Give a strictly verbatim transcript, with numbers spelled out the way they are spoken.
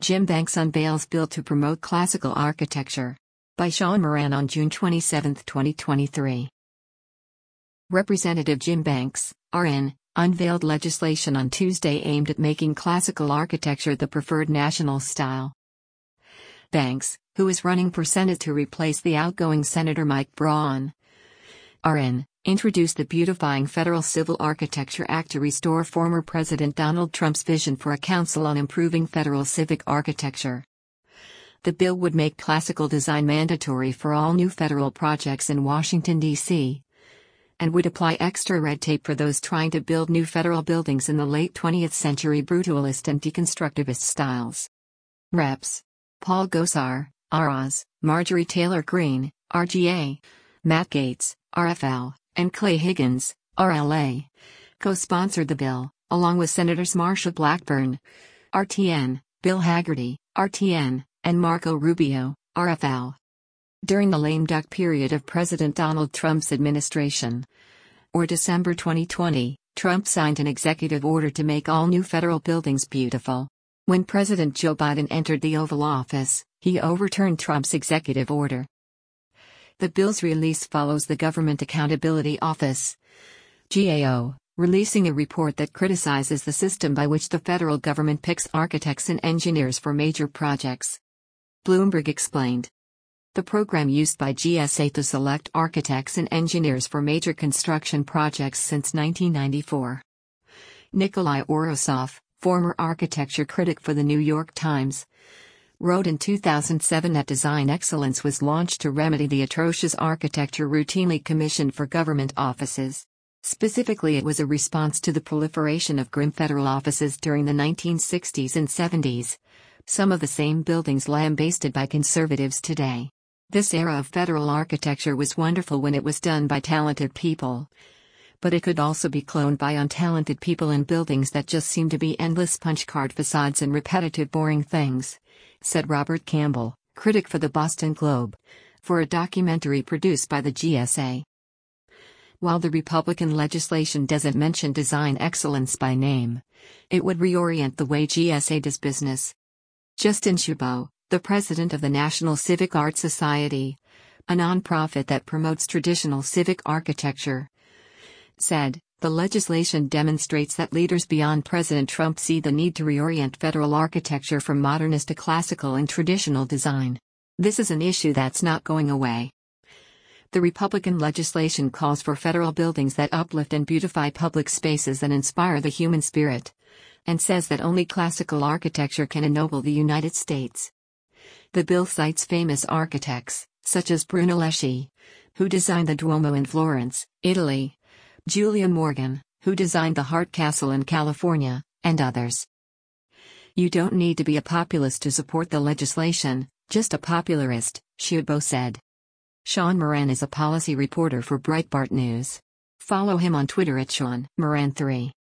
Jim Banks unveils bill to promote classical architecture. By Sean Moran on June twenty-seventh, twenty twenty-three. Representative Jim Banks, R N, unveiled legislation on Tuesday aimed at making classical architecture the preferred national style. Banks, who is running for Senate to replace the outgoing Senator Mike Braun, R N, introduced the Beautifying Federal Civil Architecture Act to restore former President Donald Trump's vision for a council on improving federal civic architecture. The bill would make classical design mandatory for all new federal projects in Washington, D C, and would apply extra red tape for those trying to build new federal buildings in the late twentieth century brutalist and deconstructivist styles. Reps. Paul Gosar, R A S, Marjorie Taylor Greene, R G A, Matt Gaetz, R F L, and Clay Higgins, R L A, co-sponsored the bill, along with Senators Marsha Blackburn, R T N, Bill Hagerty, R T N, and Marco Rubio, R F L. During the lame duck period of President Donald Trump's administration, or December twenty twenty, Trump signed an executive order to make all new federal buildings beautiful. When President Joe Biden entered the Oval Office, he overturned Trump's executive order. The bill's release follows the Government Accountability Office, G A O, releasing a report that criticizes the system by which the federal government picks architects and engineers for major projects. Bloomberg explained. The program used by G S A to select architects and engineers for major construction projects since nineteen ninety-four. Nikolai Orosov, former architecture critic for the New York Times, wrote in two thousand seven that design excellence was launched to remedy the atrocious architecture routinely commissioned for government offices. Specifically, it was a response to the proliferation of grim federal offices during the nineteen sixties and seventies, some of the same buildings lambasted by conservatives today. This era of federal architecture was wonderful when it was done by talented people. But it could also be cloned by untalented people in buildings that just seem to be endless punch card facades and repetitive boring things, said Robert Campbell, critic for the Boston Globe, for a documentary produced by the G S A. While the Republican legislation doesn't mention design excellence by name, it would reorient the way G S A does business. Justin Chabot, the president of the National Civic Art Society, a nonprofit that promotes traditional civic architecture, said, "The legislation demonstrates that leaders beyond President Trump see the need to reorient federal architecture from modernist to classical and traditional design. This is an issue that's not going away." The Republican legislation calls for federal buildings that uplift and beautify public spaces and inspire the human spirit, and says that only classical architecture can ennoble the United States. The bill cites famous architects, such as Brunelleschi, who designed the Duomo in Florence, Italy, Julia Morgan, who designed the Hart Castle in California, and others. "You don't need to be a populist to support the legislation, just a popularist," Chabot said. Sean Moran is a policy reporter for Breitbart News. Follow him on Twitter at Sean Moran three.